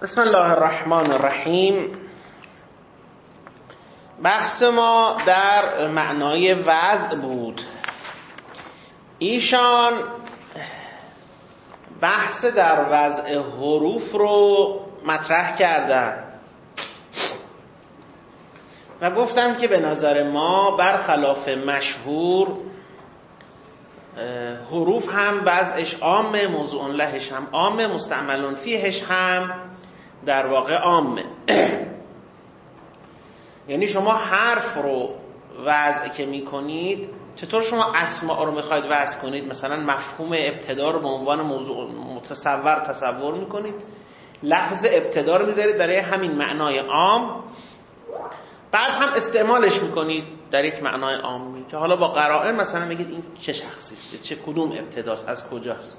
بسم الله الرحمن الرحیم. بحث ما در معنای وضع بود. ایشان بحث در وضع حروف رو مطرح کردن و گفتند که به نظر ما برخلاف مشهور حروف هم وضعش عامه، موضوع لهش هم عامه، مستعمل فیهش هم در واقع عامه. یعنی شما حرف رو وضع که میکنید، چطور شما اسماء رو میخواید وضع کنید؟ مثلا مفهوم ابتدا رو به عنوان موضوع متصور تصور میکنید، لفظ ابتدا رو میذارید برای همین معنای عام، بعد هم استعمالش میکنید در یک معنای عامی که حالا با قرائن مثلا میگید این چه شخصی است، چه کدوم ابتداست، از کجاست.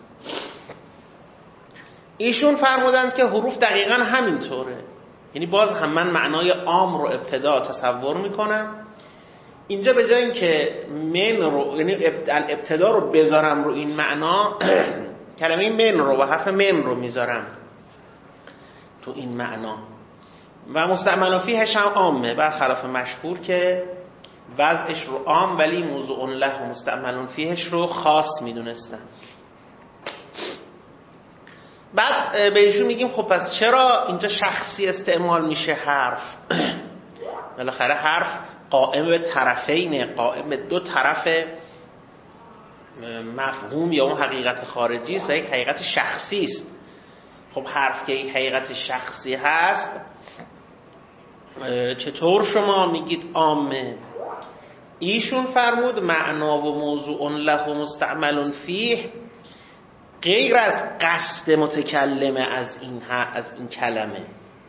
ایشون فرمودند که حروف دقیقاً همینطوره. یعنی باز هم من معنای عام رو ابتدا تصور میکنم، اینجا به جای اینکه من رو یعنی ابتدا رو بذارم رو این معنا کلمه من رو و حرف من رو میذارم تو این معنا و مستعمل فیهش هم عامه، برخلاف مشهور که وضعش رو عام ولی موضوع له و مستعمل فیهش رو خاص میدونستن. بعد به ایشون میگیم خب پس چرا اینجا شخصی استعمال میشه حرف؟ بالاخره حرف قائم به طرفینه، قائم به دو طرف مفهوم یا اون حقیقت خارجی است و یک حقیقت شخصی است. خب حرف که یک حقیقت شخصی هست، چطور شما میگید عامه؟ ایشون فرمود معنا و موضوع له و مستعمل فیه غیر از قصد متکلمه از این کلمه.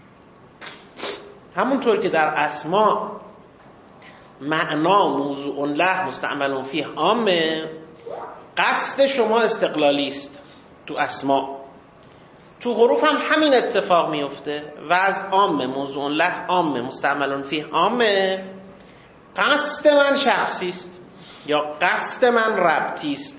همونطور که در اسماء معنا موضوع له مستعمل فیه عامه، قصد شما استقلالی است تو اسماء. تو حروف هم همین اتفاق میفته، وضع عامه، موضوع له عامه، مستعمل فیه عامه، قصد من شخصی است یا قصد من ربطی است.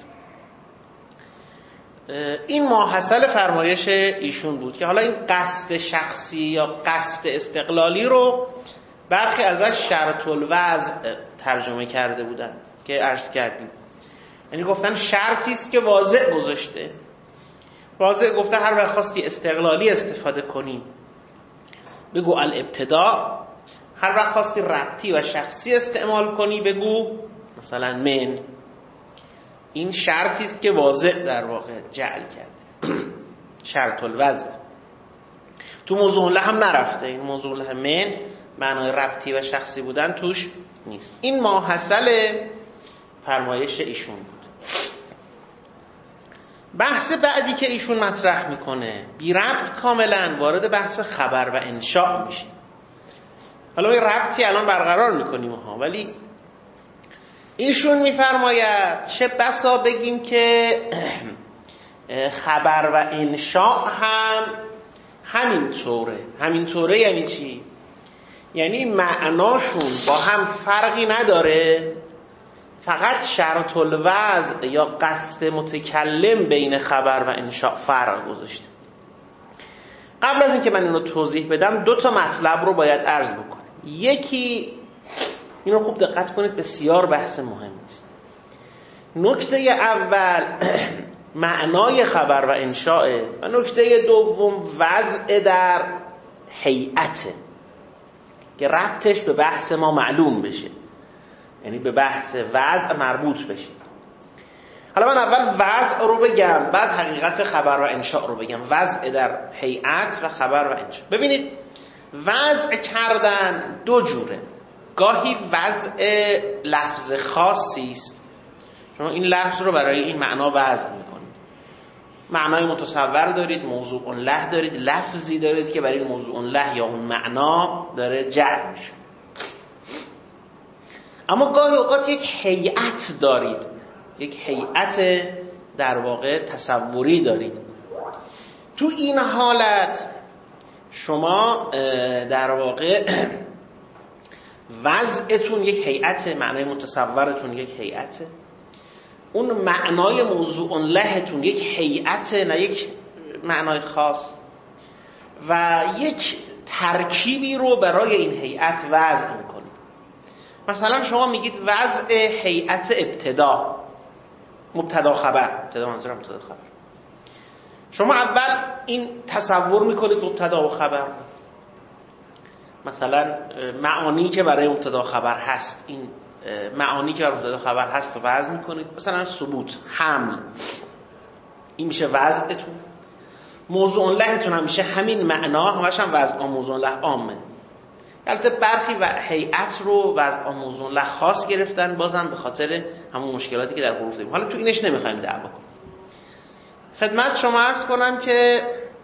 این ماحصل فرمایش ایشون بود که حالا این قصد شخصی یا قصد استقلالی رو برخی ازش شرط الوضع ترجمه کرده بودن که عرض کردیم. یعنی گفتن شرطی است که واضح گذاشته، واضح گفته هر وقت خواستی استقلالی استفاده کنی بگو الابتدا، هر وقت خواستی ربطی و شخصی استعمال کنی بگو مثلا من. این شرطی است که واضح در واقع جعل کرده شرط الوضع. تو موضوع له هم نرفته، این موضوع له من معنای ربطی و شخصی بودن توش نیست. این ماحصل فرمایش ایشون بود. بحث بعدی که ایشون مطرح میکنه بی ربط کاملا وارد بحث خبر و انشاء میشه. حالا این ربطی الان برقرار میکنیم ولی ایشون میفرماید چه بسا بگیم که خبر و انشاء هم همینطوره. یعنی چی؟ یعنی معناشون با هم فرقی نداره، فقط شرط الوضع یا قصد متکلم بین خبر و انشاء فرق گذاشته. قبل از اینکه من اینو توضیح بدم دو تا مطلب رو باید عرض بکنم. یکی اینو خوب دقت کنید، بسیار بحث مهمی است. نکته اول معنای خبر و انشاء و نکته دوم وضع در هیئته که ربطش به بحث ما معلوم بشه، یعنی به بحث وضع مربوط بشه. حالا من اول وضع رو بگم بعد حقیقت خبر و انشاء رو بگم. وضع در هیئت و خبر و انشاء. ببینید وضع کردن دو جوره. گاهی وضع لفظ خاصی است، شما این لفظ رو برای این معنا وضع میکنید. معنای متصور دارید، موضوع له دارید، لفظی دارید که برای موضوع له یا اون معنا داره جعل میشه. اما گاهی اوقات یک هیئت دارید، یک هیئت در واقع تصوری دارید. تو این حالت شما در واقع وضعتون یک هیئت، معنای متصورتون یک هیئت، اون معنای موضوع لهتون یک هیئت نه یک معنای خاص. و یک ترکیبی رو برای این هیئت وضع میکنید. مثلا شما میگید وضع هیئت ابتدا، مبتدا خبر، ابتدا منظورم مبتدا خبر. شما اول این تصور میکنید مبتدا و خبر، مثلا معانی که برای مبتدا خبر هست، این معانی که برای مبتدا خبر هست رو وضع میکنید. مثلا ثبوت، حمل، این میشه وضعتون. موضوع لهتون هم میشه همین معنا، همش هم وضع موضوع له عامه. البته برخی و هیئت رو وضع موضوع له خاص گرفتن، بازم به خاطر همون مشکلاتی که در حروف داریم. حالا تو اینش نمیخوایم دعوا کنیم. خدمت شما عرض کنم که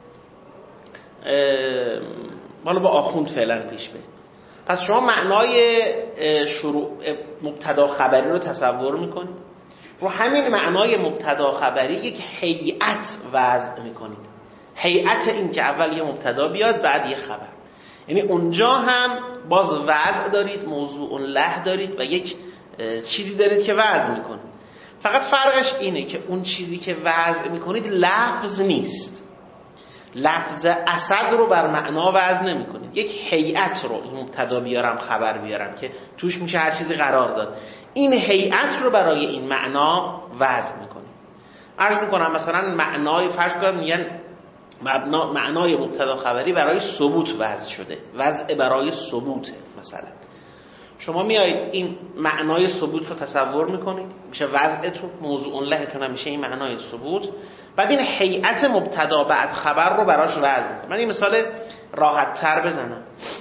حالا با آخوند فعلا پیش بریم. پس شما معنای شروع مبتدا خبری رو تصور میکنید، رو همین معنای مبتدا خبری یک هیئت وضع میکنید. هیئت این که اول یه مبتدا بیاد بعد یه خبر، یعنی اونجا هم باز وضع دارید، موضوع له دارید و یک چیزی دارید که وضع میکنید. فقط فرقش اینه که اون چیزی که وضع میکنید لفظ نیست. لفظ اسد رو بر معنا وضع نمیکنید. یک هیئت رو، این مبتدا بیارم خبر بیارم که توش میشه هر چیزی قرار داد، این هیئت رو برای این معنا وضع میکنید. عرض میکنم مثلا معنای فرض کنید میگن معنای مبتدا خبری برای ثبوت وضع شده، وضع برای ثبوت. مثلا شما میایید این معنای ثبوت رو تصور میکنید، میشه وضعتون، موضوع لهتون هم میشه این معنای ثبوت. بعد این هیئت مبتدا بعد خبر رو براش وضع میکنید. من این مثال راحت تر بزنم.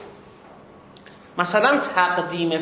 مثلا تقدیم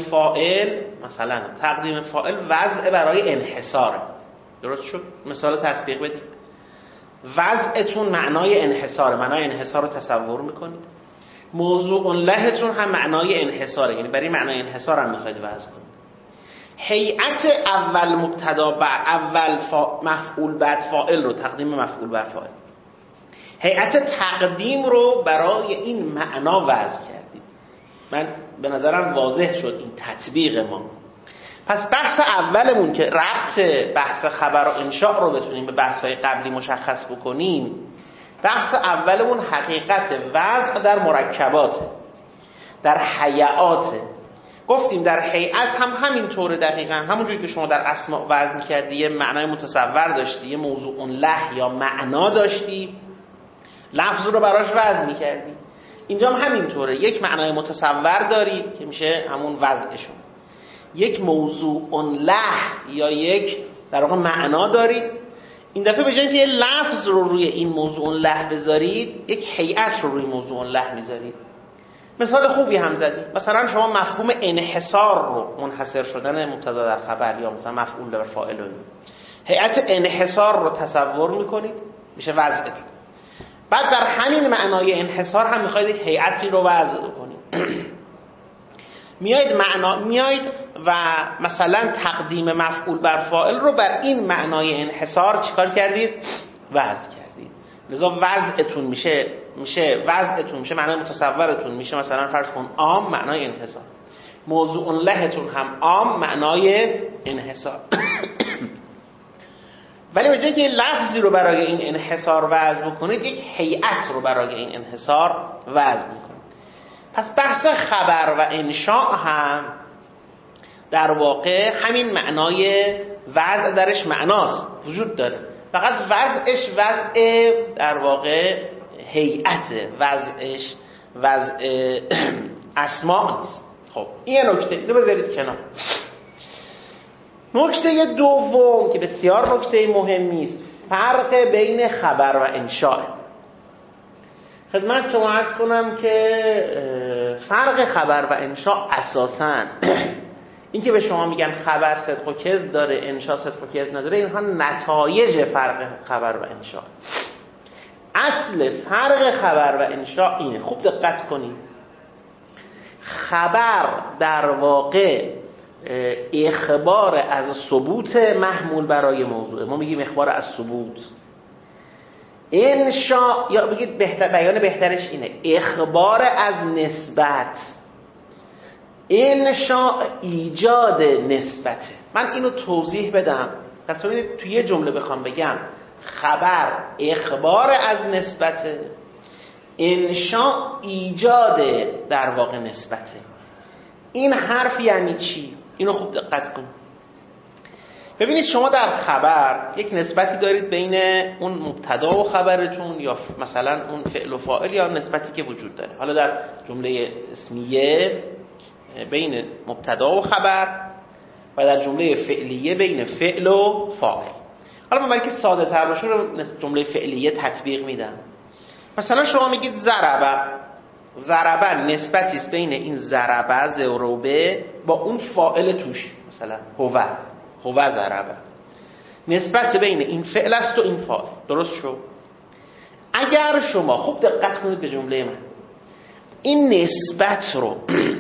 فاعل وضع برای انحصاره. درست شد؟ مثال تطبیق بدیم. وضعتون معنای انحصاره، معنای انحصار رو تصور میکنید. موضوع لهتون هم معنای انحصاره، یعنی برای معنای انحصار هم میخواید وضع کنید. هیئت اول مبتدا اول مفعول بعد فاعل رو، تقدیم مفعول بر فاعل، هیئت تقدیم رو برای این معنا وضع کردید. من به نظرم واضح شد این تطبیق ما. پس بحث اولمون که ربط بحث خبر و انشاء رو بتونیم به بحث‌های قبلی مشخص بکنیم، بحث اولمون حقیقت وضع در مرکبات، در هیئات. گفتیم در هیئت هم همین طوره دقیقاً، همونجوری که شما در اسماء وضع می‌کردی، یه معنای متصور داشتی، یه موضوع له یا معنا داشتی، لفظ رو براش وضع می‌کردی. اینجا هم همین طوره، یک معنای متصور دارید که میشه همون وضعشون، یک موضوع له یا یک در واقع معنا دارید. این دفعه به جای اینکه یه لفظ رو روی این موضوع له بذارید، یک هیئت رو روی موضوع له میذارید. مثال خوبی هم زدید. مثلا شما مفهوم انحصار رو، منحصر شدن مبتدا در خبر یا مثلا مفعول بر فاعل رو، هیئت انحصار رو تصور میکنید، میشه وضعتون. بعد در همین معنای انحصار هم میخواید یک هیئتی رو وضع کنید. میایید و مثلا تقدیم مفعول بر فاعل رو بر این معنای انحصار چیکار کردید؟ وضع کردید. لذا وضعتون میشه معنای متصورتون میشه مثلا فرض کن عام، معنای انحصار. موضوع لهتون هم عام، معنای انحصار. ولی به جای که لفظی رو برای این انحصار وضع بکنید، یک هیئت رو برای این انحصار وضع میکنید. پس بحث خبر و انشاء هم در واقع همین معنای وضع درش معناست، وجود داره، فقط وضعش وضع در واقع هیئت، وضعش وضع اسماء نیست. خب این نکته رو بذارید کنار. نکته دوم که بسیار نکته مهمی است، فرق بین خبر و انشاء. خدمت شما عرض کنم که فرق خبر و انشاء اساساً این که به شما میگن خبر صدق و کذب داره، انشاء صدق و کذب نداره، اینها نتایج فرق خبر و انشاء. اصل فرق خبر و انشاء اینه، خوب دقت کنید. خبر در واقع اخبار از ثبوت محمول برای موضوع، ما میگیم اخبار از ثبوت. انشاء یا بگید بیان بهترش اینه، اخبار از نسبت. انشاء ایجاد نسبته. من اینو توضیح بدم. پس ببینید توی یه جمله بخوام بگم خبر اخبار از نسبته، انشاء ایجاد در واقع نسبته. این حرف یعنی چی؟ اینو خوب دقت کن. ببینید شما در خبر یک نسبتی دارید بین اون مبتدا و خبرتون، یا مثلا اون فعل و فاعل، یا نسبتی که وجود داره. حالا در جمله اسمیه بین مبتدا و خبر، و در جمله فعلیه بین فعل و فاعل. حالا من برای که ساده تر باشه رو جمله فعلیه تطبیق میدم. مثلا شما میگید ضربه نسبتی است بین این ضربه با اون فاعل توش، مثلا هو ضربه، نسبت بین این فعل است و این فاعل. درست شد؟ اگر شما خوب دقت کنید به جمله من، این نسبت رو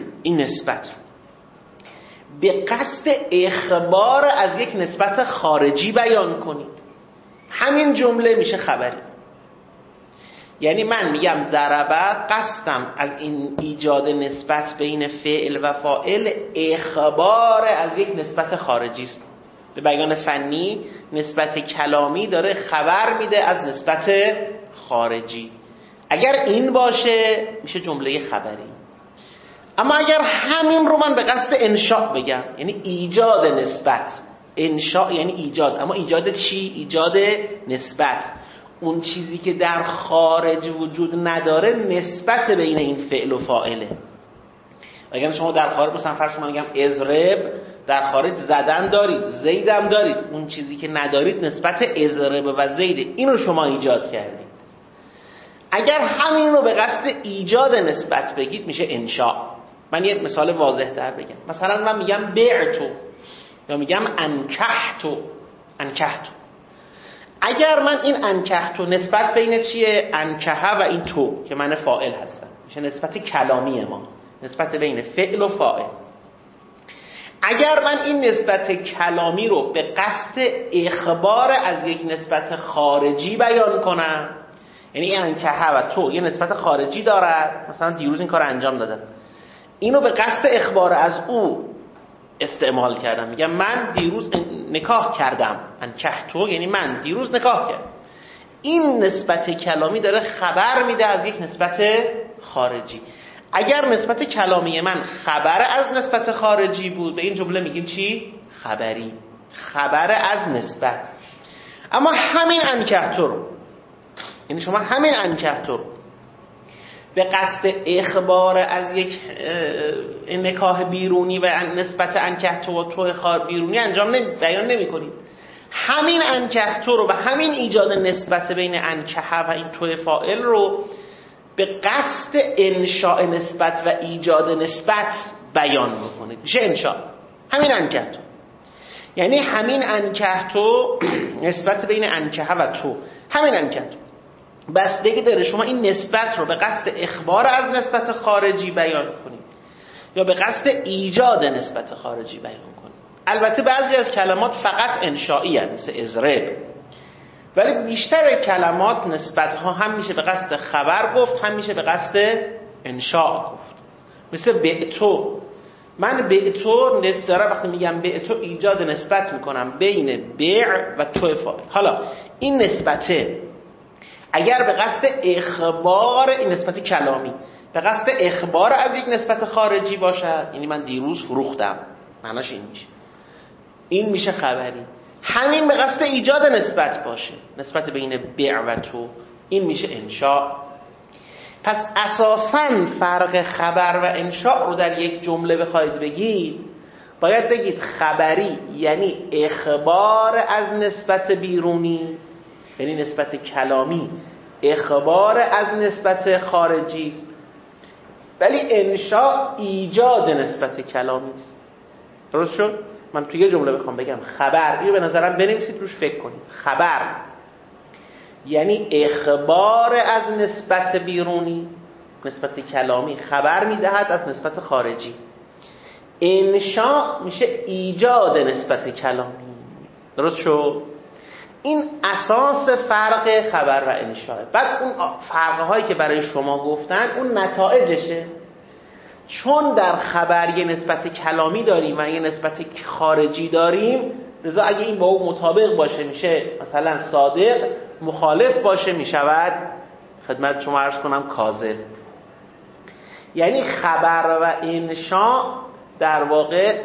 به قصد اخبار از یک نسبت خارجی بیان کنید، همین جمله میشه خبری. یعنی من میگم ضربه، قصدم از این ایجاد نسبت بین فعل و فاعل اخبار از یک نسبت خارجی است. به بیان فنی نسبت کلامی داره خبر میده از نسبت خارجی. اگر این باشه میشه جمله خبری. اما اگر همین رو من به قصد انشاء بگم، یعنی ایجاد نسبت، انشاء یعنی ایجاد، اما ایجاد چی؟ ایجاد نسبت، اون چیزی که در خارج وجود نداره نسبت بین این فعل و فاعله. اگر شما در خارج مثلا فرض کنم میگم اضرب، در خارج زدن دارید، زیدم دارید، اون چیزی که ندارید نسبت اضرب و زید، اینو شما ایجاد کردید. اگر همین رو به قصد ایجاد نسبت بگید میشه انشاء. من یه مثال واضح تر بگم. مثلا من میگم بعتو یا میگم انکحتو. اگر من این انکحتو نسبت بین چیه؟ انکحه و این تو که من فاعل هستم، میشه نسبت کلامی ما، نسبت بین فعل و فاعل. اگر من این نسبت کلامی رو به قصد اخبار از یک نسبت خارجی بیان کنم، یعنی انکحه و تو یه نسبت خارجی دارد، مثلا دیروز این کار انجام دادم، اینو به قصد اخبار از او استعمال کردم، میگم من دیروز نکاح کردم، انکحتو یعنی من دیروز نکاح کردم. این نسبت کلامی داره خبر میده از یک نسبت خارجی. اگر نسبت کلامی من خبر از نسبت خارجی بود، به این جمله میگیم چی؟ خبری، خبر از نسبت. اما همین انکحتو رو، یعنی شما همین انکحتو رو به قصد اخبار از یک نکاح بیرونی و نسبت انکحتو و تو بیرونی بیان نمی کنید. همین انکحتو رو و همین ایجاد نسبت بین انکحه و این تو فاعل رو به قصد انشاء نسبت و ایجاد نسبت بیان میکنید، میشه انشاء. همین انکحتو، یعنی همین انکحتو نسبت بین انکحه و تو، همین انکحتو بستگی داره شما این نسبت رو به قصد اخبار از نسبت خارجی بیان کنید یا به قصد ایجاد نسبت خارجی بیان کنید. البته بعضی از کلمات فقط انشائی هست، مثل اضرب، ولی بیشتر کلمات نسبت ها هم میشه به قصد خبر گفت، هم میشه به قصد انشاء گفت. مثل بعتو، من بعتو دارم وقتی میگم بعتو ایجاد نسبت میکنم بین بیع و تو فاعل. حالا این نسبته اگر به قصد اخبار، این نسبت کلامی به قصد اخبار از یک نسبت خارجی باشد، یعنی من دیروز فروختم، معناش این میشه، این میشه خبری. همین به قصد ایجاد نسبت باشه، نسبت بین بیع و تو، این میشه انشاء. پس اساساً فرق خبر و انشاء رو در یک جمله بخواید بگید، باید بگید خبری یعنی اخبار از نسبت بیرونی، یعنی نسبت کلامی اخبار از نسبت خارجی است، ولی انشاء ایجاد نسبت کلامی است. درست شد؟ من توی یه جمله بخوام بگم خبر، اینو به نظرم بنویسید روش فکر کنید. خبر یعنی اخبار از نسبت بیرونی، نسبت کلامی خبر میدهد از نسبت خارجی. انشاء میشه ایجاد نسبت کلامی. درست شد؟ این اساس فرق خبر و انشاء. بعد اون فرق‌هایی که برای شما گفتن اون نتایجشه. چون در خبر یه نسبت کلامی داریم و یه نسبت خارجی داریم، لذا اگه این با اون مطابق باشه میشه مثلا صادق، مخالف باشه میشود خدمت شما عرض کنم کاذب. یعنی خبر و انشاء در واقع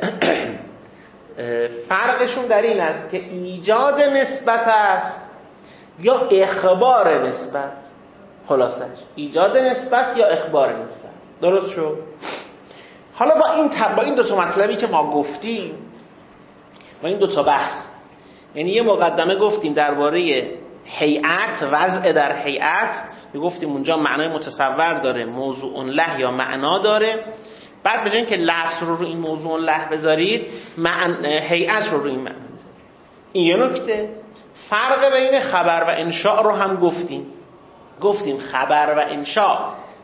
فرقشون در این است که ایجاد نسبت است یا اخبار نسبت. خلاصش ایجاد نسبت یا اخبار نسبت. درست شد؟ حالا با این دو تا مطلبی که ما گفتیم، با این دو تا بحث، یعنی یه مقدمه گفتیم درباره هیئت، وضع در هیئت، گفتیم اونجا معنای متصور داره، موضوع له یا معنا داره. بعد به جای اینکه لفظ رو این موضوع له بذارید، هیئت رو این معنا بذارید. این یه نکته. فرق بین خبر و انشاء رو هم گفتیم خبر و انشاء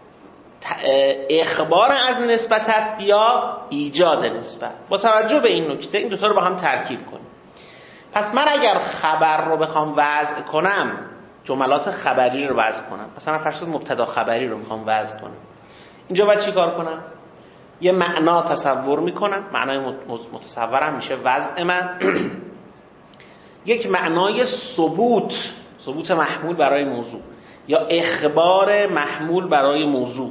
اخبار از نسبت است یا ایجاد نسبت. با توجه به این نکته این دوتا رو با هم ترکیب کنیم. پس من اگر خبر رو بخوام وضع کنم، جملات خبری رو وضع کنم، مثلا فرض کنید مبتدا خبری رو میخوام وضع کنم، اینجا باید چی کار کنم؟ یه معنا تصور میکنم، معنای متصورم میشه وضع من یک معنای ثبوت محمول برای موضوع یا اخبار محمول برای موضوع،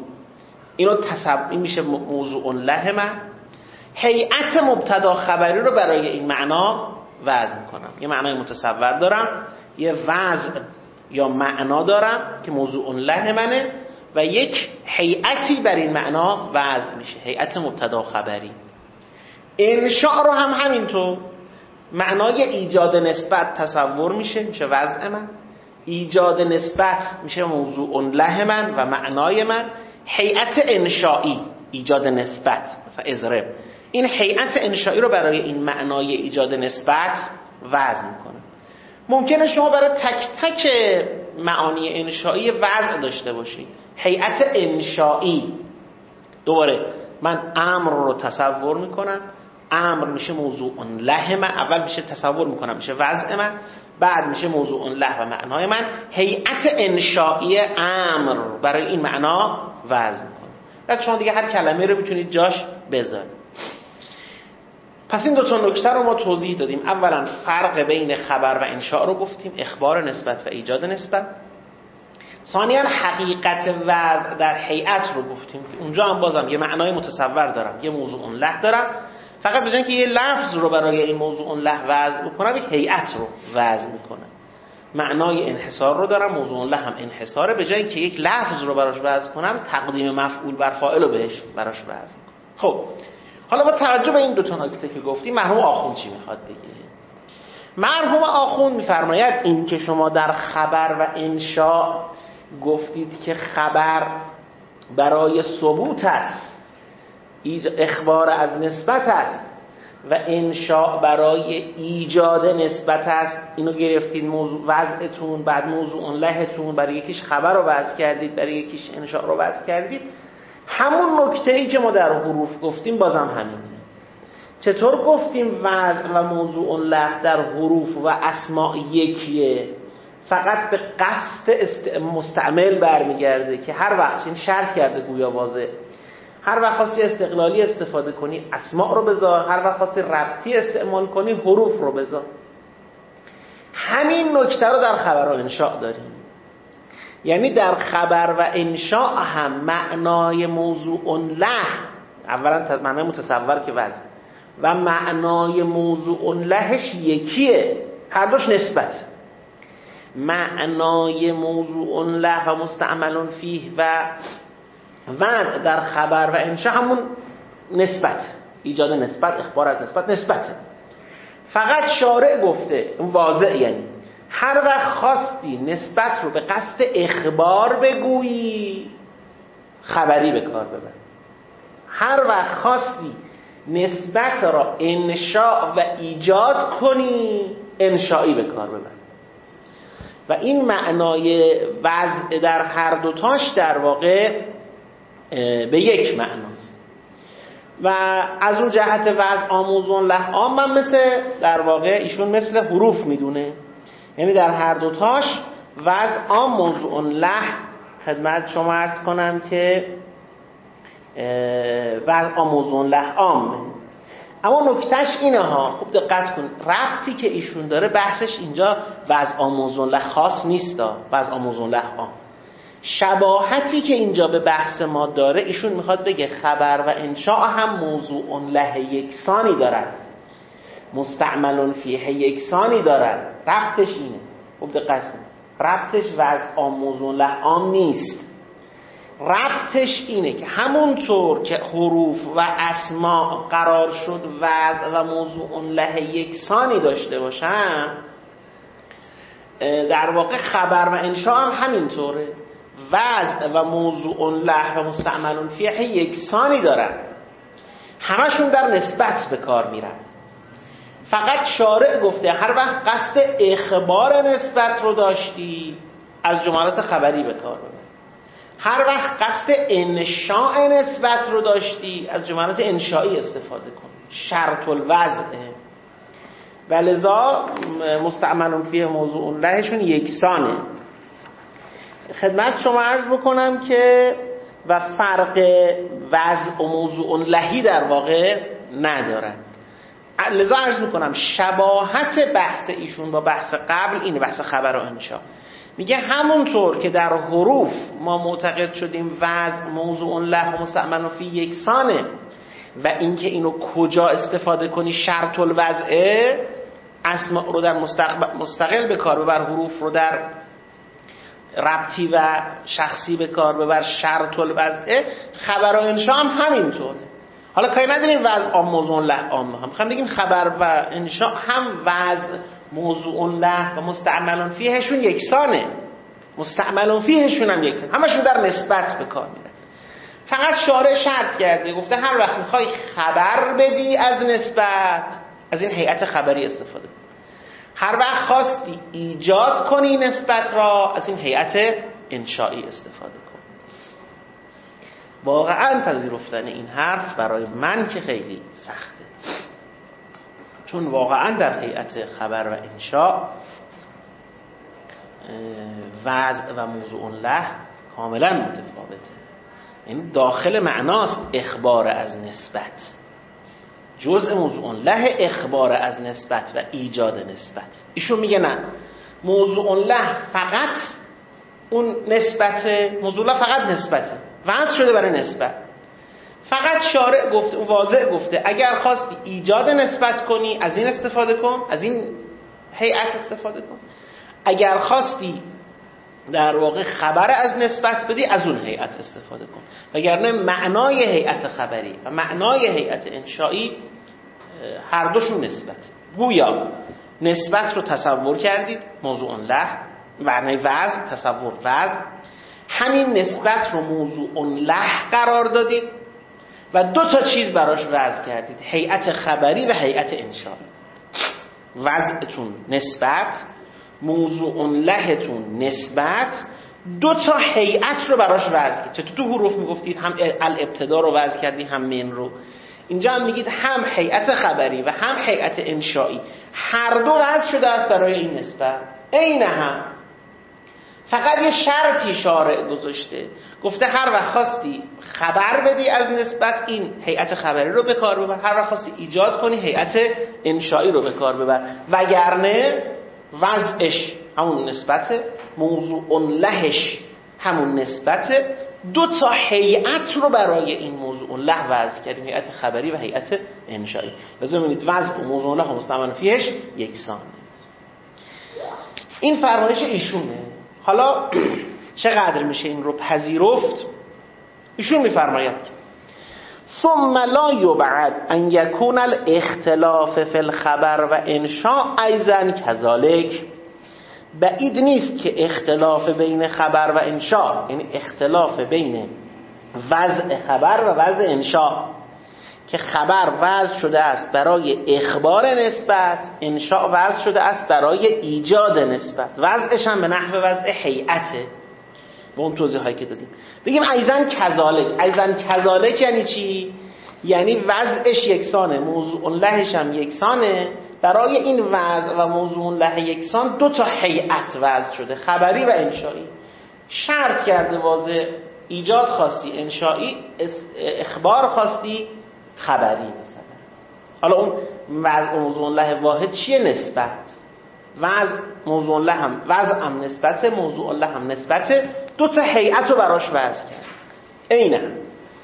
این میشه موضوع له من. هیئت مبتدا خبری رو برای این معنا وضع میکنم. یه معنای متصور دارم، یه وضع یا معنا دارم که موضوع له منه و یک هیئتی بر این معنا وضع میشه، هیئت مبتدا خبری. انشاء رو هم همینطور، معنای ایجاد نسبت تصور میشه وضع من، ایجاد نسبت میشه موضوع له من و معنای من. هیئت انشایی ایجاد نسبت، مثلا اضرب، این هیئت انشایی رو برای این معنای ایجاد نسبت وضع میکنه. ممکنه شما برای تک تک معانی انشایی وضع داشته باشید. هیئت انشایی، دوباره من امر رو تصور میکنم، امر میشه موضوع له من، اول میشه تصور میکنم میشه وضع من، بعد میشه موضوع له و معنای من. هیئت انشایی امر برای این معنا وضع میکنه. بعد شما دیگه هر کلمه رو میتونید جاش بذارید. پس این دو تا نکته رو ما توضیح دادیم. اولا فرق بین خبر و انشاء رو گفتیم، اخبار نسبت و ایجاد نسبت. ثانیاً حقیقت وضع در هیئت رو گفتیم که اونجا هم بازم یه معنای متصور دارم، یه موضوع له دارم، فقط به جای اینکه یه لفظ رو برای این موضوع له وضع بکنم، یک هیئت رو وضع میکنم. معنای انحصار رو دارم، موضوع له هم انحصاره، به جای اینکه یک لفظ رو براش وضع کنم، تقدیم مفعول بر فاعل رو براش وضع میکنم. خب حالا با توجه به این دو تا نکته که گفتیم، مرحوم آخوند چی میخواد بگه؟ مرحوم آخوند میفرماید این که شما در خبر و انشاء گفتید که خبر برای ثبوت است، اخبار از نسبت است، و انشاء برای ایجاد نسبت است، اینو گرفتید موضوع وضعتون، بعد موضوع لهتون، برای یکیش خبر رو وضع کردید، برای یکیش انشاء رو وضع کردید. همون نکته‌ای که ما در حروف گفتیم بازم همینه. چطور گفتیم وضع و موضوع له در حروف و اسماء یکیه، فقط به قصد مستعمل برمیگرده که هر وقت این شرح کرده گویا واضح، هر وقت خواستی استقلالی استفاده کنی اسماء رو بذار، هر وقت خواستی ربطی استعمال کنی حروف رو بذار. همین نکته رو در خبر و انشاء داریم. یعنی در خبر و انشاء هم معنای موضوع له، اولا معنای متصور که وضع و معنای موضوع لهش یکیه، هر دوش نسبت. معنای موضوع له و مستعمل فیه و وضع در خبر و انشاء همون نسبت، ایجاد نسبت، اخبار از نسبته. فقط شارع گفته واضح، یعنی هر وقت خواستی نسبت رو به قصد اخبار بگویی خبری به کار ببر، هر وقت خواستی نسبت را انشاء و ایجاد کنی انشایی به کار ببر. و این معنای وضع در هر دوتاش در واقع به یک معناست. و از اون جهت وضع آموزون له عام من مثل در واقع ایشون مثل حروف میدونه، یعنی در هر دوتاش وضع عام موضوع له. خدمت شما عرض کنم که وضع موضوع له عامه. اما نکتهش اینه ها، خوب دقت کن، ربطی که ایشون داره بحثش اینجا وضع موضوع له خاص نیست، وضع موضوع له عام. شباهتی که اینجا به بحث ما داره، ایشون میخواد بگه خبر و انشاء هم موضوع له یکسانی دارن، مستعمل فیه یکسانی دارن. ربطش اینه، خوب دقت کن، ربطش وضع عام موضوع له عام نیست. ربطش اینه که همونطور که حروف و اسما قرار شد وضع و موضوع له یکسانی داشته باشن، در واقع خبر و انشاء هم همینطوره، وضع و موضوع له و مستعمل فیه یکسانی دارن، همشون در نسبت به کار میرن. فقط شارع گفته هر وقت قصد اخبار نسبت رو داشتی از جملات خبری به کار ببر، هر وقت قصد انشاء نسبت رو داشتی از جملات انشایی استفاده کن. شرط الوضعه و لذا مستعمل فیه موضوع لهشون یکسانه. خدمت شما عرض بکنم که و فرق وضع و موضوع لهی در واقع ندارن. لذا عرض میکنم شباهت بحث ایشون با بحث قبل اینه، بحث خبر و انشاء. میگه همونطور که در حروف ما معتقد شدیم وضع موضوع له و مستعمل فیه یکسانه و اینکه اینو کجا استفاده کنی شرط الوضعه، اسماء رو در مستقل به کار ببر، حروف رو در ربطی و شخصی به کار ببر، شرط الوضعه. خبر و انشاء هم همینطوره. حالا کاری نداریم وضع عام موضوع له عام، هم میخوام بگیم خبر و انشاء هم وضع موضوع له و مستعمل فیهشون یکسانه، مستعمل فیهشون هم یکسانه، همشون در نسبت به کار میرن. فقط شارع شرط کرده، گفته هر وقت میخوای خبر بدی از نسبت از این هیئت خبری استفاده کن، هر وقت خواستی ایجاد کنی نسبت را از این هیئت انشایی استفاده کن. واقعا پذیرفتن این حرف برای من که خیلی سخته، چون واقعا در هیئت خبر و انشاء وضع و موضوع له کاملا متفاوته. این داخل معناست اخبار از نسبت، جزء موضوع له اخبار از نسبت و ایجاد نسبت. ایشون میگه نه، موضوع له فقط اون نسبته، موضوع له فقط نسبته، وضع شده برای نسبت. فقط شارع گفته، واضح گفته اگر خواستی ایجاد نسبت کنی از این استفاده کن، از این هیئت استفاده کن، اگر خواستی در واقع خبر از نسبت بدی از اون هیئت استفاده کن. وگرنه معنای هیئت خبری و معنای هیئت انشایی هر دوشون نسبت. گویا نسبت رو تصور کردید، موضوع له، معنای وضع، تصور وضع، همین نسبت رو موضوع له قرار دادید و دو تا چیز براش وضع کردید، هیئت خبری و هیئت انشایی. وضعتون نسبت، موضوع لهتون نسبت، دو تا هیئت رو براش وضع کردید. چطور تو حروف میگفتید هم الابتدا رو وضع کردی هم من رو، اینجا هم میگید هم هیئت خبری و هم هیئت انشایی، هر دو وضع شده است برای این نسبت عین هم. فقط یه شرطی شارع گذاشته، گفته هر وقت خواستی خبر بدی از نسبت این هیئت خبری رو به کار ببر، هر وقت خواستی ایجاد کنی هیئت انشایی رو به کار ببر، وگرنه وضعش همون نسبته، موضوع لهش همون نسبته، دو تا هیئت رو برای این موضوع له وضع کردیم، هیئت خبری و هیئت انشایی. لازم ببینید وضع و موضوع له و مستعمل فیهش یکسانه. این فرمایش ایشونه. حالا چقدر میشه این رو پذیرفت؟ ایشون میفرماید ثم لا یبعد ان یکون الاختلاف فی الخبر و انشاء ایضا کذالک. بعید نیست که اختلاف بین خبر و انشاء، یعنی اختلاف بین وضع خبر و وضع انشاء، که خبر وضع شده است برای اخبار نسبت، انشاء وضع شده است برای ایجاد نسبت، وضعش هم به نحو وضع هیئته با اون توضیح هایی که دادیم. بگیم ایضا کذالک. ایضا کذالک یعنی چی؟ یعنی وضعش یکسانه، موضوع لهش هم یکسانه. برای این وضع و موضوع له یکسان دو تا هیئت وضع شده، خبری و انشایی. شرط کرده واضح، ایجاد خواستی انشایی، اخبار خواستی خبری مثلا. حالا اون وضع و موضوع له واحد چیه؟ نسبت. وضع موضوع له هم وضع هم نسبت، موضوع له هم نسبت، دو تا هیئت رو براش وضع کرد. اینه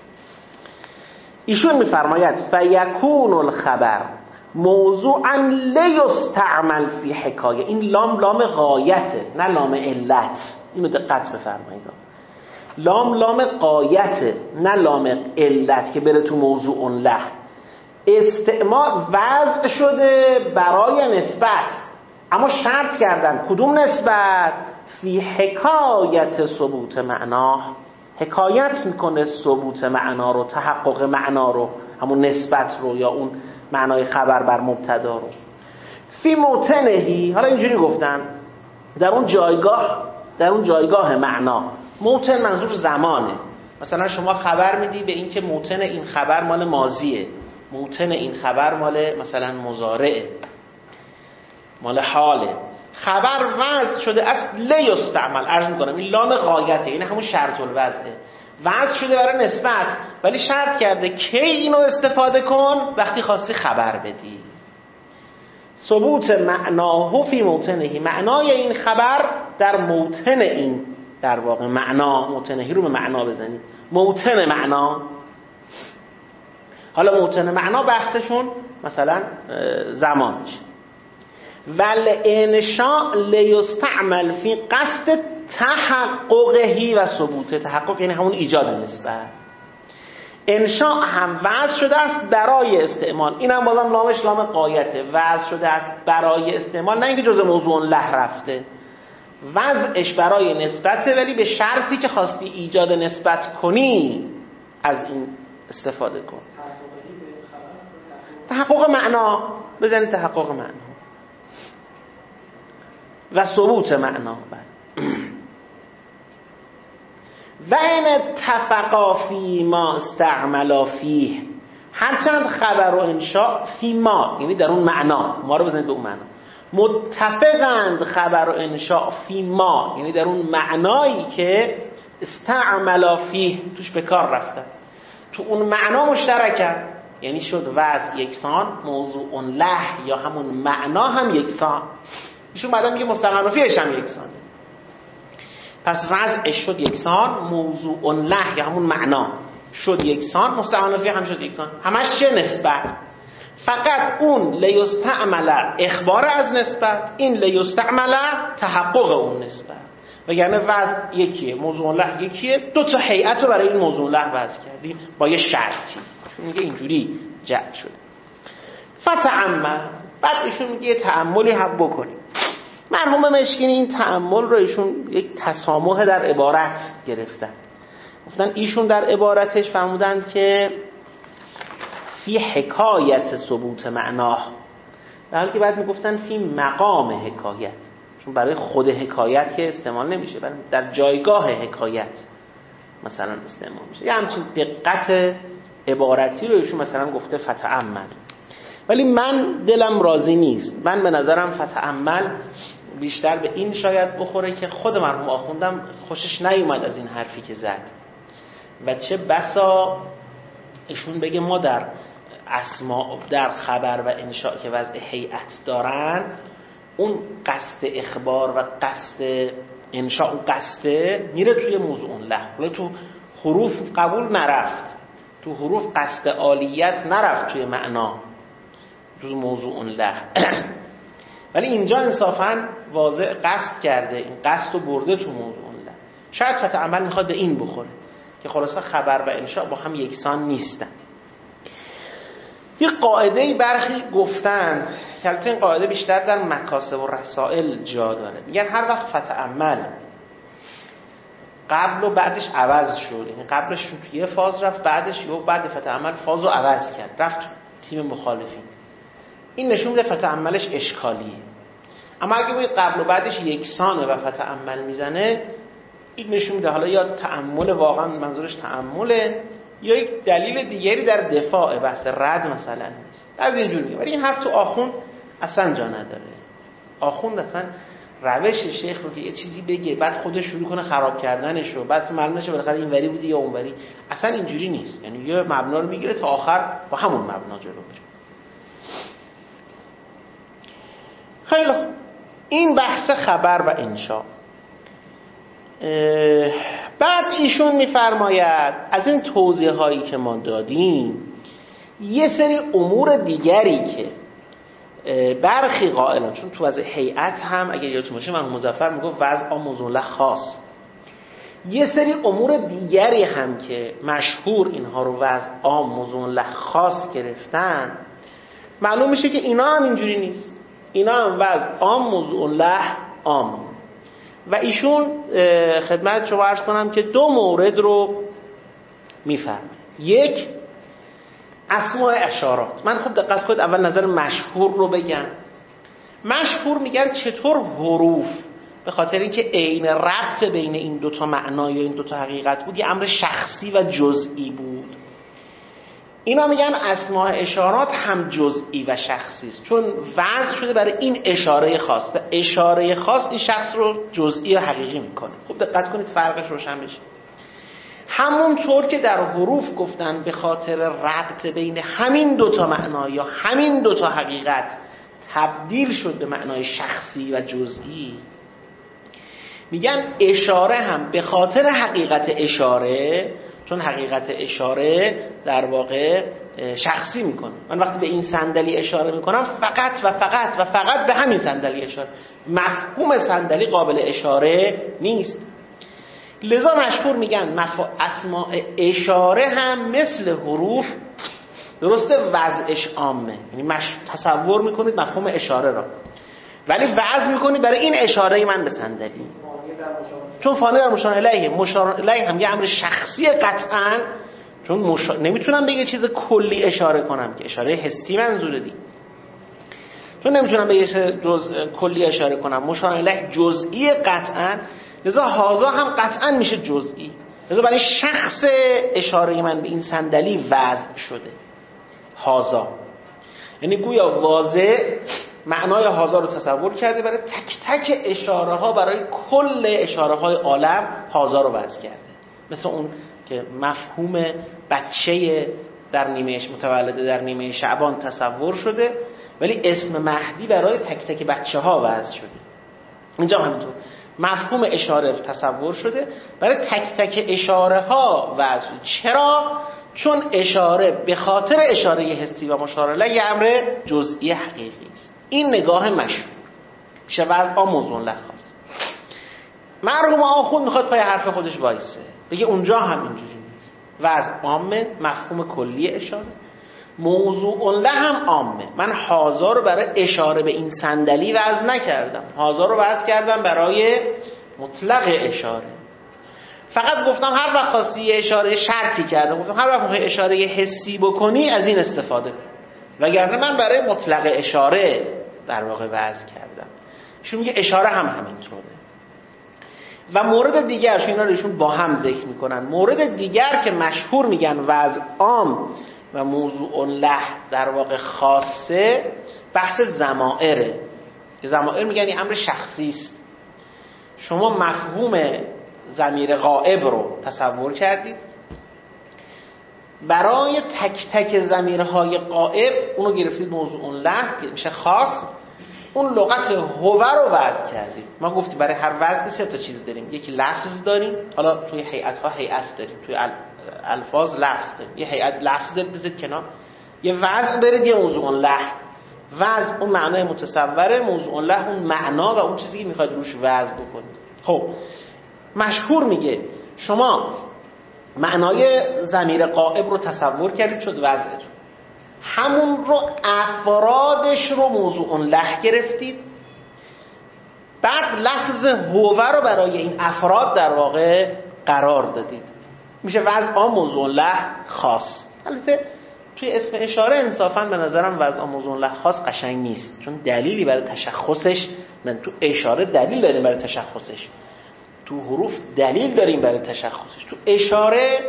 ایشون میفرماید فیکون الخبر موضوعا لیستعمل فی حکایه. این لام غایته نه لام علت، اینو دقت بفرمایید. لام غایته نه لام علت که بره تو موضوع له. استعمال وضع شده برای نسبت، اما شرط کردن کدوم نسبت؟ فی حکایت ثبوت معنا، حکایت میکنه ثبوت معنا رو، تحقق معنا رو، همون نسبت رو یا اون معنای خبر بر مبتدا رو. فی موطنهی، حالا اینجوری گفتن در اون جایگاه معنا. موطن منظور زمانه. مثلا شما خبر میدی به این که موطن این خبر مال ماضیه، موطن این خبر مال مثلا مضارعه، مال حاله. خبر وضع شده از لیستعمل، عرض میکنم این لام غایته، این همون شرط الوضعه، وضع شده برای نسبت، ولی شرط کرده کی اینو استفاده کن؟ وقتی خواستی خبر بدی. ثبوت معناه فی موطنهی، معنای این خبر در موطن این، در واقع معنا، موطنهی رو به معنا بزنید، موطن معنا. حالا موطن معنا بحثشون مثلا زمان میشه. ول انشاء لیستعمل فی قصد تحققهی و ثبوت. تحقق یعنی همون ایجاد نسبت. انشاء هم وضع شده است برای استعمال، این هم بازم لامش لام غایته، وضع شده است برای استعمال، نه اینکه جزء موضوع له رفته. وضعش برای نسبته، ولی به شرطی که خواستی ایجاد نسبت کنی از این استفاده کن. تحقق معنا بزنید، تحقق معنا و ثبوت معنا. و این اتفقا فی ما استعملا فیه، هرچند خبر و انشاء فی ما یعنی در اون معنا، ما رو بزنید به اون معنا، متفقند خبر و انشاء فی ما یعنی در اون معنایی که استعملا فیه توش به کار رفتن، تو اون معنا مشترکن، یعنی شد وضع یکسان، موضوع له یا همون معنا هم یکسان. ایشون بعدا میگه مستعمل فیهش هم یکسانه. پس وضعش شد یکسان، موضوع له یا همون معنا شد یکسان، مستعمل فیه هم شد یکسان. همش چه؟ نسبت. فقط اون لیستعمل اخبار از نسبت، این لیستعمل تحقق اون نسبت. وگرنه وضع یکیه، موضوع له یکیه، دو تا هیئت رو برای این موضوع له وضع کردیم با یه شرطی. چون میگه اینجوری جعل شده. فتأمل، بعد ایشون میگه یه تأملی هم بکنیم. مرحوم مشکینی این تأمل رو ایشون یک تسامح در عبارت گرفتن. گفتن ایشون در عبارتش فرمودن که فی حکایت ثبوت معناه، در حالی که بعد میگفتن فی مقام حکایت، چون برای خود حکایت که استعمال نمیشه، برای در جایگاه حکایت مثلا استعمال میشه. یه همچین دقت عبارتی رو ایشون مثلا گفته فتأمل. ولی من دلم راضی نیست. من به نظرم فتأمل بیشتر به این شاید بخوره که خود مرحوم آخوندم خوشش نیومد از این حرفی که زد و چه بسا ایشون بگه ما در اسماء، در خبر و انشاء که وضع هیئت دارن، اون قصد اخبار و قصد انشاء، اون قصده میره توی موضوع له، ولی تو حروف قبول نرفت، تو حروف قصد عالیت نرفت توی معنا، جز موضوع له. ولی اینجا انصافاً واضح قصد کرده، این قصد رو برده تو موضوع له. شاید فتأمل میخواد به این بخوره که خلاصا خبر و انشاء با هم یکسان نیستن. یه قاعده‌ای برخی گفتن که البته این قاعده بیشتر در مکاسب و رسائل جا داره. میگن هر وقت فتأمل قبل و بعدش عوض شد، یعنی قبلش توی یه فاز رفت، بعدش یهو بعد فتأمل فاز رو عوض کرد، رفت تیم مخالفین، این نشون میده فتأملش اشکالیه. اما اگه بگید قبل و بعدش یکسانه و فتأمل میزنه، این نشون میده حالا یا تأمل واقعا منظورش تأمله یا یک دلیل دیگری در دفاع بحث رد مثلا نیست. از اینجور میگه. ولی این حرف تو آخوند اصلا جا نداره. آخوند اصلا روش شیخ رو که یه چیزی بگه بعد خودش شروع کنه خراب کردنش رو، بعد معلوم نشه بالاخره این وری بودی یا اون وری، اصلا اینجوری نیست. یعنی یه مبنا رو میگیره تا آخر با همون مبنا جلو میره. خیلی خوب. این بحث خبر و انشا. بعد ایشون میفرماید از این توضیح هایی که ما دادیم یه سری امور دیگری که برخی قائلان، چون تو از هیئت هم اگر یادتون باشه من مظفر میگفت وضع موضوع له خاص، یه سری امور دیگری هم که مشهور اینها رو وضع عام موضوع له خاص گرفتن، معلوم میشه که اینا هم اینجوری نیست، اینا هم وضع عام موضوع له عام. و ایشون خدمت شما عرض کنم که دو مورد رو میفرمه. یک، اسماء اشارات. من خوب دقت کنید اول نظر مشهور رو بگم. مشهور میگن چطور حروف به خاطر اینکه عین ربط بین این دوتا معنا یا این دوتا حقیقت بود یه امر شخصی و جزئی بود، اینا میگن اسماء اشارات هم جزئی و شخصی است، چون وضع شده برای این اشاره خاص و اشاره خاص این شخص رو جزئی و حقیقی میکنه. خوب دقت کنید فرقش روشن بشه. همونطور که در حروف گفتن به خاطر ربط بین همین دوتا معنا یا همین دوتا حقیقت تبدیل شد به معنای شخصی و جزئی، میگن اشاره هم به خاطر حقیقت اشاره، چون حقیقت اشاره در واقع شخصی میکنه. من وقتی به این صندلی اشاره میکنم فقط و فقط و فقط به همین صندلی اشاره، مفهوم صندلی قابل اشاره نیست. لذا مشهور میگن اسماء اشاره هم مثل حروف درسته وضعش عامه، یعنی تصور میکنید مفهوم اشاره را، ولی وضع میکنید برای این اشاره من به صندلی، چون فانی در مشار الیه. مشار الیه هم یه امر شخصی قطعاً، چون نمیتونم به یه چیز کلی اشاره کنم که اشاره حسی منظوره دی، چون نمیتونم به یه چیز کلی اشاره کنم. مشار الیه جزئی قطعاً، لذا هازا هم قطعاً میشه جزئی، لذا برای شخص اشاره من به این صندلی وضع شده هازا، یعنی گویا واضح معنای هازا رو تصور کرده، برای تک تک اشاره ها برای کل اشاره های عالم هازا رو وضع کرده. مثل اون که مفهوم بچه در نیمه متولد در نیمه شعبان تصور شده، ولی اسم مهدی برای تک تک بچه ها وضع شده. اینجا همینطور مفهوم اشاره تصور شده، برای تک تک اشاره ها وضع شده. چرا؟ چون اشاره به خاطر اشاره حسی و مشار الیه یه امر جزئی حقیقی است. این نگاه مشهور میشه وضع موضوع له خاص. مرحوم آخوند میخواد پای حرف خودش وایسه، بگه اونجا هم اینجوری نیست، وضع عامه، مفهوم کلی اشاره، موضوع له هم عامه. من هازا رو برای اشاره به این صندلی وضع نکردم، هازا رو وضع کردم برای مطلق اشاره. فقط گفتم هر وقت خواستی اشاره شرطی کردم، گفتم هر وقت میخوای اشاره حسی بکنی از این استفاده کن، وگرنه من برای مطلق اشاره در واقع وضع کردم. ایشون میگه اشاره هم همینطوره. و مورد دیگر، اینا رو ایشون با هم ذکر میکنن، مورد دیگر که مشهور میگن وضع عام و موضوع له در واقع خاصه، بحث ضمائره. ضمائر میگن این امر شخصی است. شما مفهوم ضمیر غائب رو تصور کردید، برای تک تک ضمیرهای غائب اونو گرفتید موضوع له که میشه خاص، اون لغت هو رو وضع کردید. ما گفتیم برای هر وضع سه تا چیز داریم، یکی لفظ داریم، حالا توی هیئت‌ها هیئت داریم، توی الفاظ لفظ داریم، یه هیئت لفظ دارید بذارید کنار، یه وضع دارید، یه موضوع له. وضع اون معنای متصوره، موضوع له اون معنا و اون چیزی که میخواید روش وضع بکنید. خب مشهور میگه شما معنای ضمیر غائب رو تصور کردید شد وضعتون، همون رو افرادش رو موضوع له گرفتید، بعد لفظ هو رو برای این افراد در واقع قرار دادید، میشه وضع عام موضوع له خاص. البته توی اسم اشاره انصافا به نظرم وضع عام موضوع له خاص قشنگ نیست، چون دلیلی برای تشخصش نه، تو اشاره دلیل داریم برای تشخصش، تو حروف دلیل داریم برای تشخصش، تو اشاره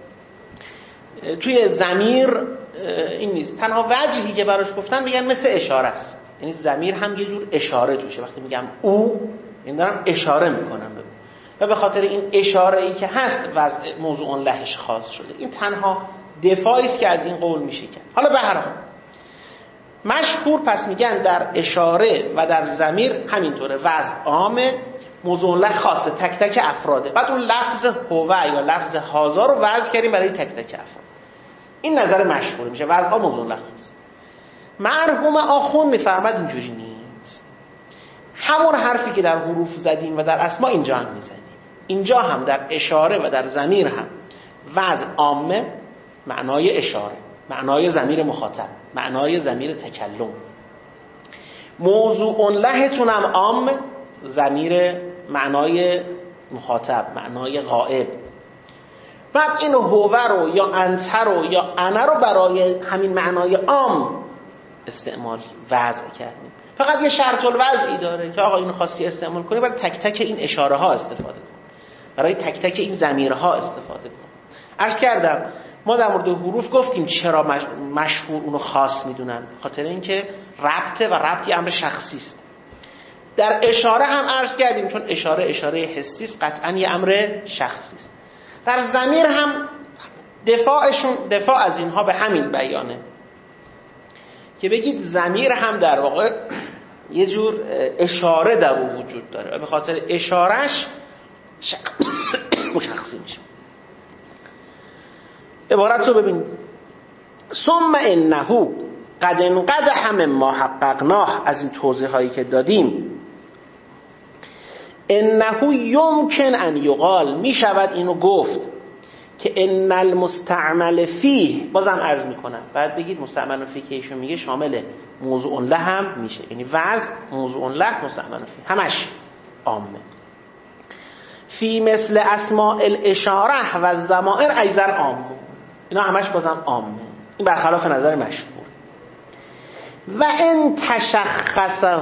توی ضمیر این نیست. تنها وجهی که براش گفتن میگن مثل اشاره است، یعنی ضمیر هم یه جور اشاره توشه. وقتی میگم او، این دارم اشاره میکنم به و به خاطر این اشاره ای که هست وضع موضوع لهش خاص شده. این تنها دفاعی است که از این قول میشه کرد. حالا به هر حال مشهور پس میگن در اشاره و در ضمیر همینطوره، وضع عامه، موضوع له خاصه، تک تک افراده. بعد اون لفظ هو یا لفظ هازا رو وضع کردیم برای تک تک افراد. این نظر مشهور میشه، وضع موضوع له خاصه. مرحوم آخوند میفرماد اینجوری نیست. همون حرفی که در حروف زدیم و در اسماء اینجا هم میزنیم، اینجا هم در اشاره و در ضمیر هم وضع عامه، معنای اشاره، معنای ضمیر مخاطب، معنای ضمیر تکلم. موضوع لهتون هم عام، ضمیر معنای مخاطب، معنای غائب. بعد این هو رو یا انت رو یا انا رو برای همین معنای عام استعمال وضع کردیم. فقط یه شرط الوضعی داره که آقا اینو خواستی استعمال کنی، برای تک تک این اشاره ها استفاده کن، برای تک تک این ضمیرها استفاده کن. عرض کردم ما در مورد حروف گفتیم چرا مشهور اونو خاص میدونن، خاطر اینکه ربطه و ربطی امر شخصی است. در اشاره هم عرض کردیم چون اشاره حسی است، قطعا یه امر شخصی است. در ضمیر هم دفاع از اینها به همین بیانه که بگید ضمیر هم در واقع یه جور اشاره در او وجود داره و به خاطر اشارهش شخصی میشه. عبارت رو ببینید: ثم انه قد انقدح مما حققناه. از این توضیح هایی که دادیم، انه یمکن ان یقال، می شود اینو گفت که ان المستعمل فیه، بازم عرض میکنم بعد بگید مستعمل فیه که ایشون میگه شامل موضوع له هم میشه، یعنی وضع موضوع له مستعمل فیه همش عامه. فی مثل اسماء الاشاره و الضمائر ایضا عامه، اینا همش بازم عامه. این برخلاف نظر مشهور. و ان تشخصه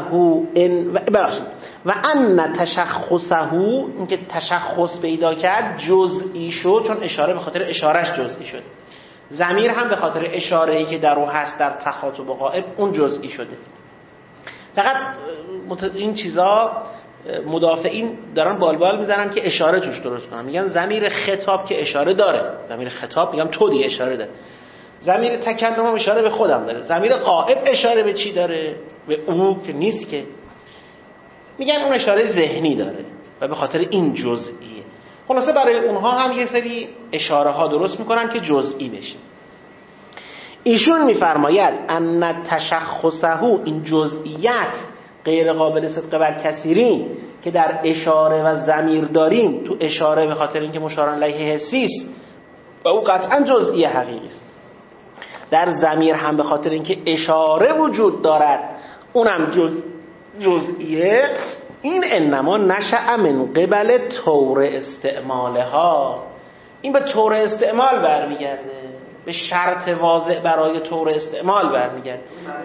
و ان تشخصه، اینکه تشخص پیدا کرد جزئی شد، چون اشاره به خاطر اشارهش جزئی شد. ضمیر هم به خاطر اشاره‌ای که در او هست در تخاطب غائب اون جزئی شده. فقط این چیزا مدافعین دارن بالبال میزنن که اشاره توش درست کنن، میگن ضمیر خطاب که اشاره داره، ضمیر خطاب میگم تو دیگه اشاره داره، ضمیر تکلم هم اشاره به خودم داره، ضمیر غائب اشاره به چی داره؟ به او که نیست که. میگن اون اشاره ذهنی داره و به خاطر این جزئیه. خلاصه برای اونها هم یه سری اشاره ها درست میکنن که جزئی بشه. ایشون میفرماید ان تشخصه، این جزئیت غیر قابل صدق بر کثیری که در اشاره و ضمیر داریم، تو اشاره به خاطر اینکه مشار الیه حسی است و او قطعا جزئی حقیقی است، در ضمیر هم به خاطر اینکه اشاره وجود دارد اونم جزئیه. این انما نشأ من قبل طور استعمالها، این به طور استعمال برمیگرده، به شرط واضح برای طور استعمال برمیگرده،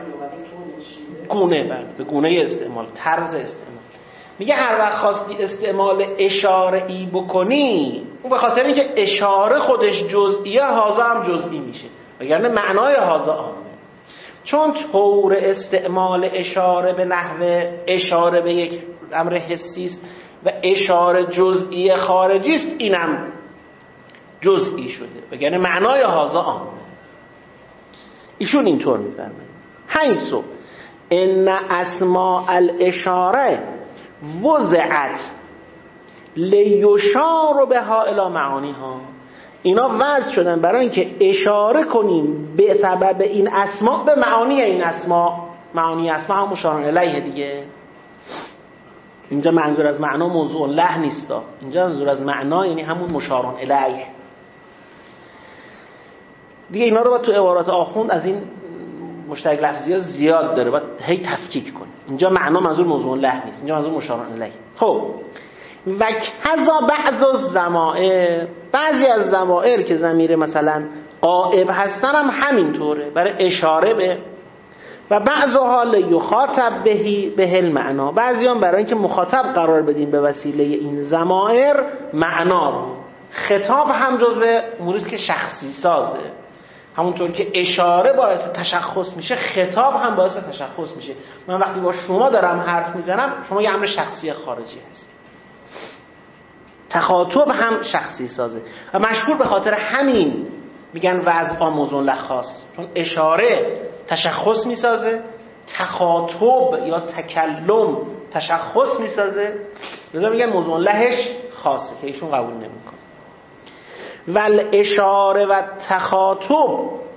گونه به گونه استعمال، طرز استعمال. میگه هر وقت خواستی استعمال اشاره ای بکنی، اون به خاطر اینکه اشاره خودش جزئیه، هازا هم جزئی میشه، وگرنه معنای هازا عامه. چون طور استعمال اشاره به نحو اشاره به یک امر حسی است و اشاره جزئی خارجی است، اینم جزئی شده، وگرنه معنای هازا عامه. ایشون اینطور میفرمایند: حیث ان اسماء الاشاره وضعت لیشار بها الی معانیها، اینا وضع شدن برای اینکه اشاره کنیم به سبب این اسماء به معانی این اسماء. معانی اسماء هم مشار الیه دیگه. اینجا منظور از معنا موضوع له نیستا، اینجا منظور از معنا یعنی همون مشار الیه دیگه. اینا رو با تو عبارات آخوند از این مشترک لفظی ها زیاد داره، باید هی تفکیک کنی. اینجا معنا منظور موضوع له نیست، اینجا منظور مشار الیه. خب و کذا بعض الضمائر، بعضی از ضمائر که ضمیر مثلا غائب هستن هم همینطوره، برای اشاره به. و بعض حال یخاطب به المعنا، بعضی هم برای اینکه مخاطب قرار بدیم به وسیله این ضمائر معنا رو. خطاب هم جزء اموریست که شخصی سازه، همونطور که اشاره باعث تشخص میشه، خطاب هم باعث تشخص میشه. من وقتی با شما دارم حرف میزنم، شما یه امر شخصی خارجی هست. تخاطب هم شخصی سازه و مشهور به خاطر همین میگن وضع موضوع له خاص، چون اشاره تشخص میسازه، تخاطب یا تکلم تشخص میسازه، لذا میگن موضوع لهش خاصه که ایشون قبول نمیکنه. ول اشاره و تخاطب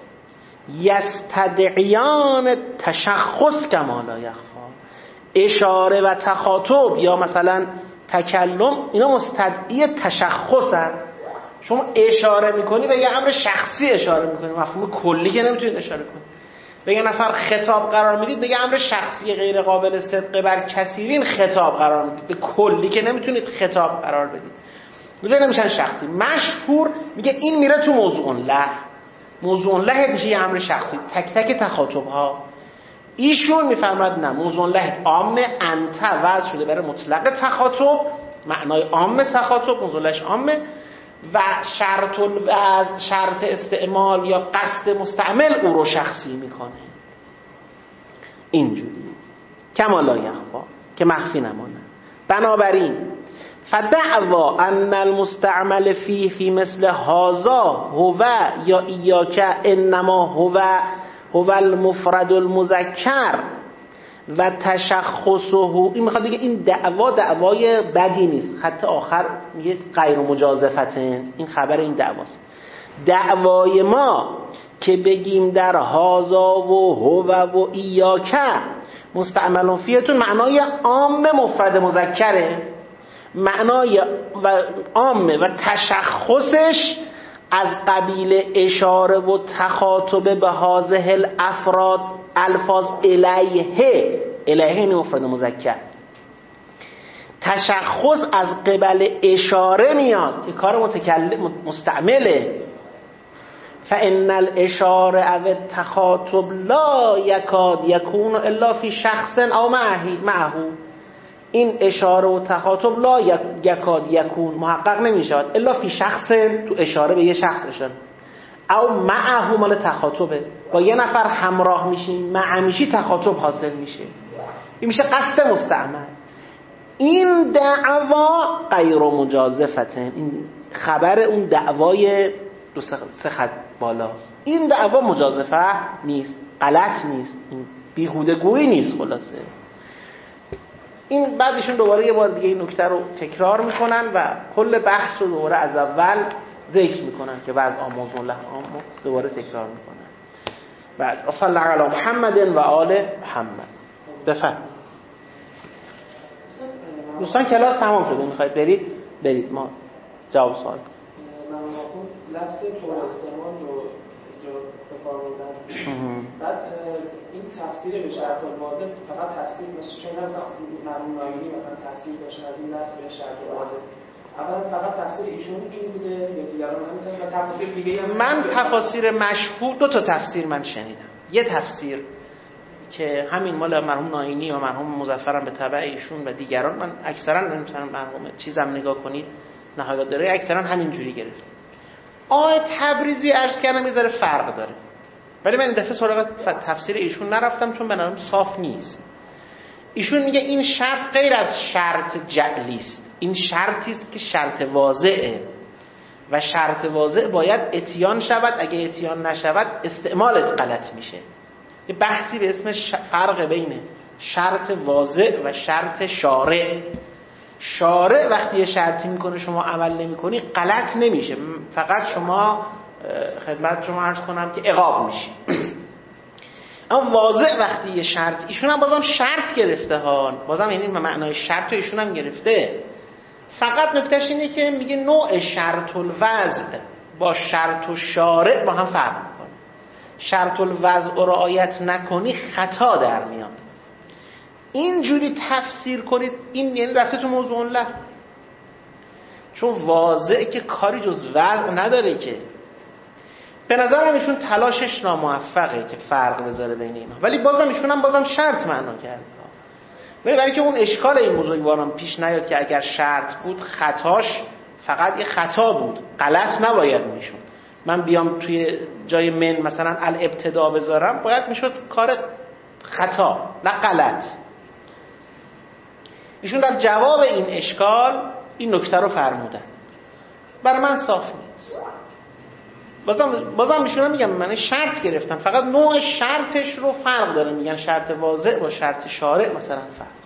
یستدعیان تشخص کما لا یخفی. اشاره و تخاطب یا مثلا تکلم اینا مستدعی تشخص هست. شما اشاره میکنی به یه امر شخصی اشاره میکنی، مفهوم کلی که نمیتونید اشاره کنید. به یه نفر خطاب قرار میدید، به یه امر شخصی غیر قابل صدق بر کثیرین خطاب قرار میدید، به کلی که نمیتونید خطاب قرار بدید، میگه نمیشن شخصی. مشهور میگه این میره تو موضوع له، موضوع له میشه یه امر شخصی، تک تک تخاطب ها. ایشون میفرماد نه، موضوع له عام انت وضع شده برای مطلق تخاطب، معنای عام تخاطب موضوع لهش عامه، و شرط استعمال یا قصد مستعمل او رو شخصی میکنه. اینجوری کما لا یخفی، که مخفی نمانه. بنابراین فدعوا ان المستعمل فيه فی مثل هذا هو یا ایاک انما هو المفرد المذکر و تشخصه، این میخواد دیگه این دعوای بدی نیست، خط آخر میگه غیر مجازفتن، این خبر این دعواست. دعوای ما که بگیم در هازا و هو و ایاک مستعمل فیهتون معنای عام مفرد مذکره، معنای عامه و تشخصش از قبیل اشاره و تخاطب به هذه الافراد الفاظ الیه مفرد مذکر. تشخص از قبل اشاره میاد که کار متکلم مستعمله. فان الاشاره او التخاطب لا یکاد یکون الا فی شخص او معه. این اشاره و تخاطب لا یکاد یکون محقق نمیشود الا فی شخص، تو اشاره به یه شخص اشاره، او معه مال تخاطبه، با یه نفر همراه میشی معه میشی تخاطب حاصل میشه، این میشه قصد مستعمل. این دعوا غیر مجازفتن، این خبر اون دعوای دو سه خط بالاست. این دعوا مجازفه نیست، غلط نیست، این بیهوده گویی نیست. خلاصه این بعدشون دوباره یه بار دیگه این نکته رو تکرار میکنن و کل بحث رو دوباره از اول ذکر میکنن که بعض موضوع له دوباره تکرار میکنن. بعد صلی الله علی محمد و آل محمد. بفرمایید دوستان، کلاس تمام شده، میخواید برید ما جواب سوال لفظ طور استعمال رو به کار بردن. بعد این تفسیر به شرط الواضح فقط تفسیر مثل چون مرحوم نایینی مثلا تفسیر داشتن از این لفظ به شرط الواضح، اولا فقط تفسیر ایشون این بوده یا دیگران هم و تفسیر دیگه هم؟ من تفاسیر مشهور دو تا تفسیر من شنیدم. یه تفسیر که همین مال مرحوم نایینی و مرحوم مظفرم به تبع ایشون و دیگران، من اکثرا مثلا مرحوم چیزم نگاه کنید نهایت داره اکثرا همین جوری گرفت. آیه تبریزی عرض کردم یه ذره فرق داره، ولی من این دفعه سراغ تفسیر ایشون نرفتم چون به نظرم صاف نیست. ایشون میگه این شرط غیر از شرط جعلی است، این شرطی است که شرط واضحه و شرط واضح باید اتیان شود، اگه اتیان نشود استعمالت غلط میشه. یه بحثی به اسم فرق بین شرط واضح و شرط شارع. شارع وقتی یه شرطی میکنه شما عمل نمیکنی غلط نمیشه، فقط شما خدمت شما عرض کنم که عقاب میشی. اما واضح وقتی یه شرط، ایشون هم بازم شرط گرفته ها، بازم یعنی معنای شرط رو ایشون هم گرفته، فقط نکتهش اینه که میگه نوع شرط الوضع با شرط الشارع با هم فرق میکنه. شرط الوضع رو رعایت نکنی خطا در میاد. اینجوری تفسیر کنید این یعنی رفته تو موضوع له، چون واضحه که کاری جز وضع نداره که. به نظرم ایشون تلاشش ناموفقه که فرق بذاره بین اینا، ولی بازم شرط معنا کرده. ولی برای که اون اشکال این بزرگواران پیش نیاد که اگر شرط بود خطاش فقط یه خطا بود، غلط نباید میشون. من بیام توی جای من مثلا الابتدا بذارم باید میشد کار خطا نه غلط. ایشون در جواب این اشکال این نکته رو فرمودن، برای من صاف نیست. بازم میشونم میگم من شرط گرفتم، فقط نوع شرطش رو فرق داره، میگن شرط واضح با شرط شارع مثلا فرق.